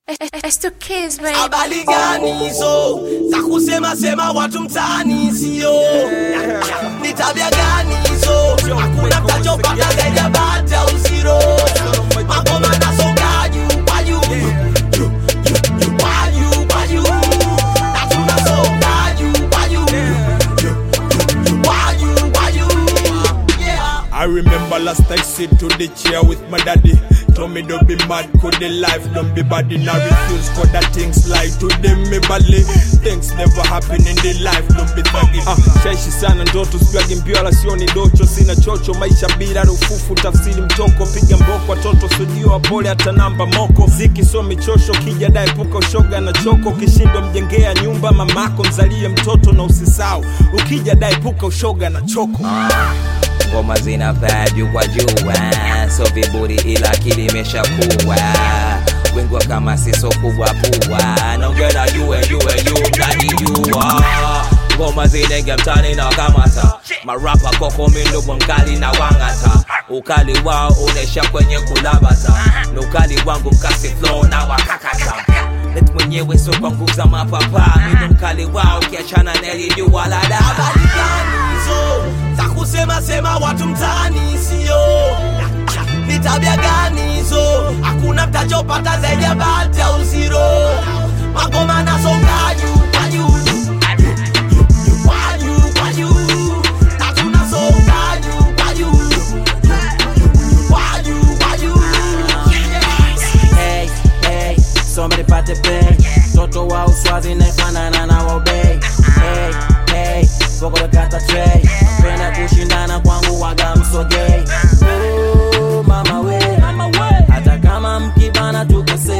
It's the kids, baby. Habari gani hizo za kusema sema watu mtaani sio? Ni tabia gani hizo? Hakuna mtachopata zaidi ya bata usiro. Mambo manasonga juu kwa juu. Kwa juu. Na tunasonga juu kwa juu. Kwa juu. I remember last I sit to the chair with my daddy. Told me don't be mad, cause the life don't be bad. And I refuse, cause that things lie to them, me badly. Things never happen in the life, don't be thugging. Shaishi sana ndoto, sipiagi mpio ala sioni docho. Sina chocho, maisha bila rufufu, tafsiri mtoko. Piga mboko, watoto sudio, wapole hata namba moko. Ziki so michosho, kija dai puka ushoga na choko. Kishindo mjengea nyumba, mamako mzalie mtoto na usisau. Ukija dai puka ushoga na choko. Ngoma zina vibe kwa jua, so viburi ila akili imeshakuwa. Wengwa kama siso kubwa pua, naongea yue mtani jua. Ngoma zinenge mtani na kamata, marapa koko mindo mkali na wangata. Ukali wao unesha kwenye kulabata, na ukali wangu kasi flow na wakakata. Let mwenyewe so kwa nguvu za mapapa, mindo mkali wao kiachana neli jua lada. Habari gani hizo za kusema sema watu mtaani sio? Ni tabia gani hizo? Hakuna mtachopata zaidi ya bata usiro. Mambo manasonga juu kwa juu. Kwa juu. Na tunasonga juu kwa juu. Kwa juu. Hey, so many pate pay. Toto wa uswazi naifanana na wabay. Hey, foko de kata tray. Pena kushindana kwangu waga msogei. Oh, mama we. Hata kama mkibana tukose.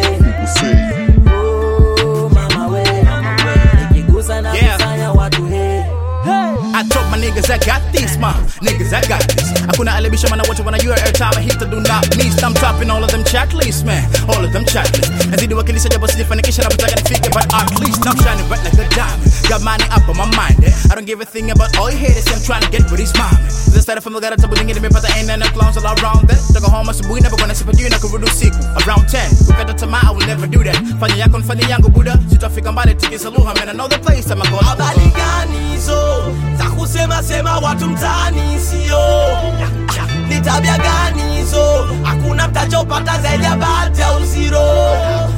Oh, mama we. Nikigusa na kusanya watu hey. I told my niggas I got this, ma. Niggas I got this. Hakuna alibisha mana wote wana every time I hit the do not miss. I'm topping all of them checklists, man. All of them checklists. Nazidi wakilisha japo sijifanikisha na mtaka nifike, but at least I'm shining bright like a diamond. Got money up on my mind, I don't give a thing about all you haters. I'm trying to get with these mama. I started from the gutter to building it, nimepata aina na clowns all around that. Toka home asubuhi never gonna sip a juu na kurudu siku. Around 10, kukata tamaa I will never do that. Fanya yako nifanya yangu buda. Sitafika mbali tikisaluha, man I know the place I'm gonna go. Habari gani hizo za kusema sema watu mtaani sio? Ni tabia gani hizo? Hakuna mtachopata zaidi ya bata usiro.